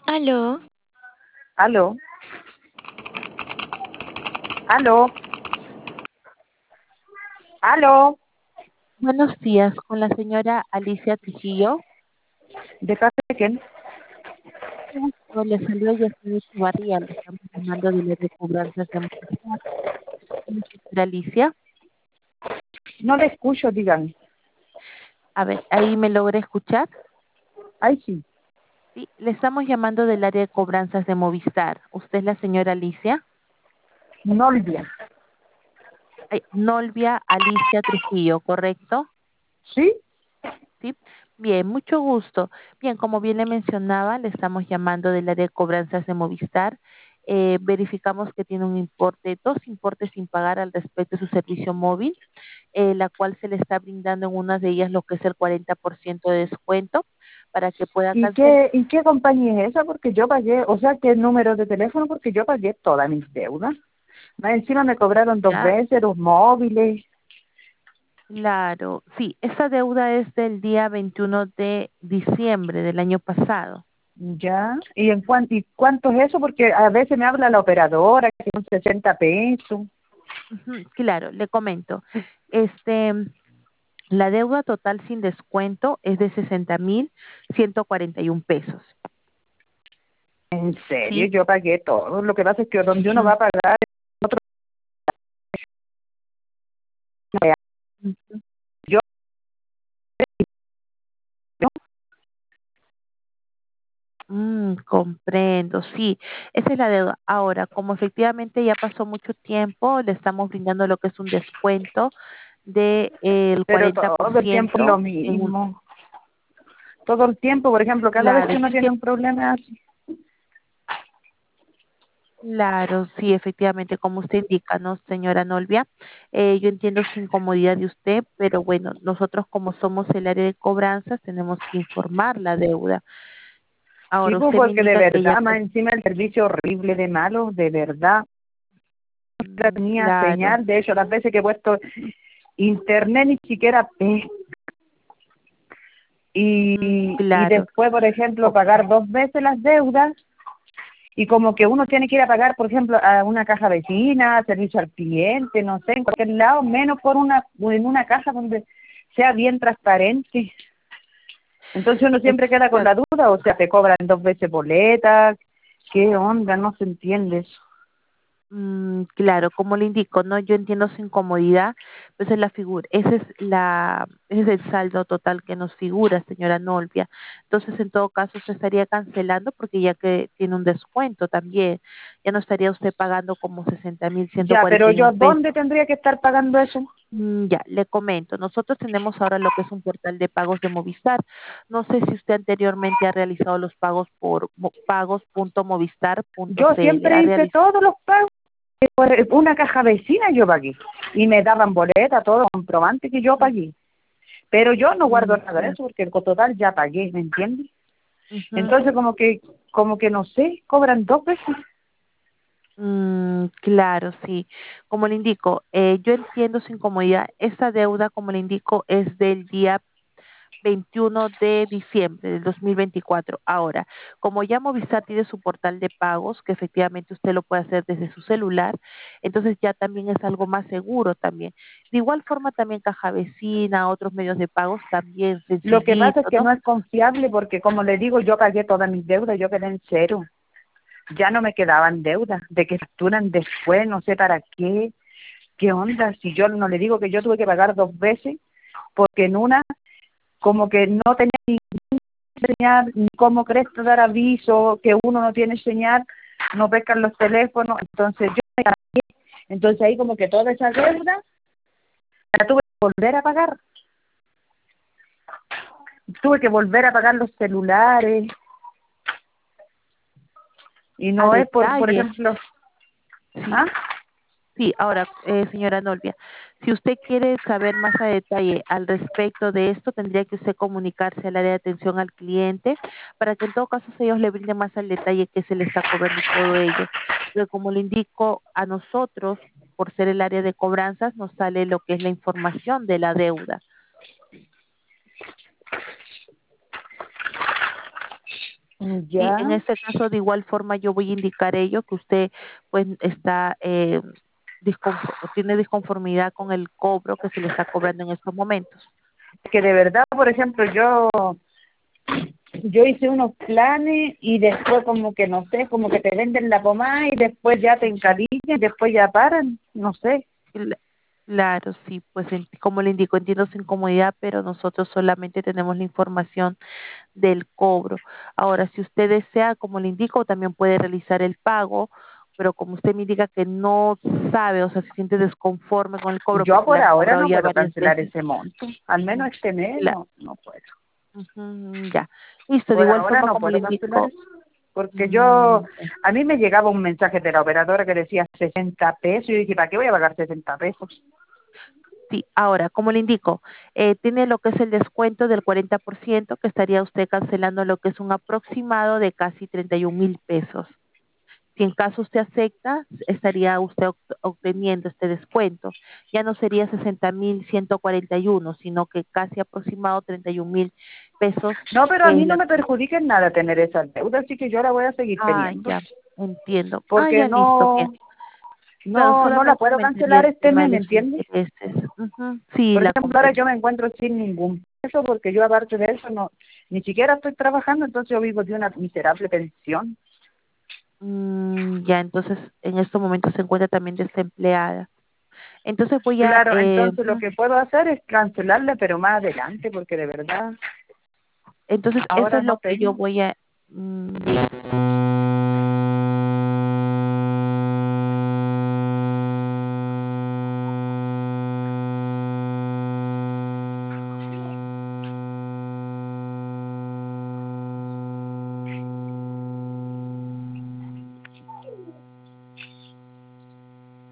Aló, Aló, aló, aló, Buenos días, con la señora Alicia Trujillo. ¿de parte de quién? Le saludo yo soy Echevarría, le estamos llamando de la de cobranzas de Movistar. Señora Alicia, No le escucho, dígame. a ver, ahí me logra escuchar. Ay, sí, Sí, le estamos llamando del área de cobranzas de Movistar. ¿Usted es la señora Alicia? Nolvia. Nolvia Alicia Trujillo, ¿correcto? ¿Sí? Sí. Bien, mucho gusto. Bien, como bien le mencionaba, le estamos llamando del área de cobranzas de Movistar. Verificamos que tiene un importe, dos importes sin pagar al respecto de su servicio móvil, la cual se le está brindando en una de ellas lo que es el 40% de descuento para que pueda ¿Y cancelar. qué compañía es esa? Porque yo pagué, o sea, ¿qué número de teléfono? Porque yo pagué todas mis deudas. Más encima me cobraron dos Ya, veces los móviles, claro, sí, esa deuda es del día 21 de diciembre del año pasado. ¿ya? ¿Y cuánto es eso? Porque a veces me habla la operadora que son 60 pesos. Ujú, claro, le comento. Este, la deuda total sin descuento es de 60.141 pesos. ¿En serio? ¿Sí? Yo pagué todo. Lo que pasa es que donde uno Ujú, va a pagar otro, ujú. yo, Comprendo, sí, esa es la deuda. Ahora, como efectivamente ya pasó mucho tiempo, le estamos brindando lo que es un descuento de el pero cuarenta todo por el tiempo es lo ciento en un, mismo. Todo el tiempo, por ejemplo, cada vez claro, que yo uno tiene entiendo, un problema así. claro, sí, efectivamente, como usted indica, ¿no, señora Nolvia? Yo entiendo su incomodidad de usted, pero bueno, nosotros como somos el área de cobranzas, tenemos que informar la deuda. Sí, Ahora, pues usted me porque de indica que ya, verdad, más encima el servicio horrible de malo, de verdad, no tenía claro, señal, de hecho, las veces que he puesto internet ni siquiera y claro. después, por ejemplo, pagar dos veces las deudas y como que uno tiene que ir a pagar, por ejemplo, a una caja vecina, servicio al cliente, no sé, en cualquier lado, menos en una caja donde sea bien transparente. Entonces uno siempre queda con la Exacto. duda, o sea, te cobran dos veces boletas, ¿qué onda? No se entiende eso. Claro, como le indico, no, yo entiendo su incomodidad, pues es la figura, ese es el saldo total que nos figura, señora Nolvia. Entonces, en todo caso, se estaría cancelando porque ya que tiene un descuento también, ya no estaría usted pagando como sesenta mil ciento Ya, cuarenta pero y yo, un ¿dónde pesos. tendría que estar pagando eso? Ya, le comento, nosotros tenemos ahora lo que es un portal de pagos de Movistar. No sé si usted anteriormente ha realizado los pagos por Yo pagos.movistar.cl. siempre ¿Ha hice realizado? todos los pagos por una caja vecina yo pagué y me daban boleta, todo comprobante que yo pagué. Pero yo no guardo nada de eso porque el total ya pagué, ¿me entiendes? Entonces como que no sé, cobran dos veces. Claro, sí. Como le indico, yo entiendo su incomodidad. Esta deuda, como le indico, es del día 21 de diciembre del 2024. Ahora, como ya Movistar tiene su portal de pagos, que efectivamente usted lo puede hacer desde su celular, entonces ya también es algo más seguro también. De igual forma también Caja Vecina, otros medios de pagos también Lo que pasa es sencillito, que ¿no? no es confiable porque como le digo, yo pagué todas mis deudas, yo quedé en cero. Ya no me quedaban deudas, de que facturan después, no sé para qué. ¿Qué onda? Si yo no le digo que yo tuve que pagar dos veces, porque en una como que no tenía ni señal, ni cómo crees que dar aviso, que uno no tiene señal, no pescan los teléfonos, entonces yo me cambié. Entonces ahí como que toda esa deuda la tuve que volver a pagar, tuve que volver a pagar los celulares, y A no es por detalle, ejemplo, sí. ¿ah? Sí, ahora, señora Nolvia, si usted quiere saber más a detalle al respecto de esto, tendría que usted comunicarse al área de atención al cliente para que en todo caso ellos le brinden más al detalle que se le está cobrando y todo ello. Pero como le indico, a nosotros, por ser el área de cobranzas, nos sale lo que es la información de la deuda. Sí, en Ya, este caso, de igual forma, yo voy a indicar ello, que usted pues está tiene disconformidad con el cobro que se le está cobrando en estos momentos. que de verdad, por ejemplo, yo hice unos planes y después como que no sé, como que te venden la pomada y después ya te encadillan, después ya paran, no sé. Cla- Claro, sí, pues como le indico, entiendo su incomodidad, pero nosotros solamente tenemos la información del cobro. Ahora, si usted desea, como le indico, también puede realizar el pago, pero como usted me indica que no sabe, o sea, se siente desconforme con el cobro Yo porque le por han ahora cobrado no ya puedo varias cancelar veces. ese monto, al Mm, menos este mes cla- no puedo. Ya. Listo, de Por igual ahora forma, no como le puedo cancelar indico, eso, porque mm, a mí me llegaba un mensaje de la operadora que decía 60 pesos y yo dije, ¿para qué voy a pagar 60 pesos? sí, ahora, como le indico, tiene lo que es el descuento del 40% que estaría usted cancelando lo que es un aproximado de casi 31,000 pesos. Si en caso usted acepta, estaría usted obteniendo este descuento. Ya no sería 60,141, sino que casi aproximado 31,000 pesos. No, pero a Es mí no la, me perjudica en nada tener esa deuda, así que yo la voy a seguir teniendo, ya, entiendo. porque Ya listo, bien. Claro, no la solamente puedo aumentaría cancelar el este tema mes, de ¿me los entiendes? intereses. Ujú, sí, Por la ejemplo, ahora comprendo. yo me encuentro sin ningún peso porque yo aparte de eso no, ni siquiera estoy trabajando, entonces yo vivo de una miserable pensión. Ya, entonces en estos momentos se encuentra también desempleada. Entonces voy a, Claro, entonces lo que puedo hacer es cancelarle, pero más adelante, porque de verdad entonces eso ahora es lo no que yo tengo. voy a, listo.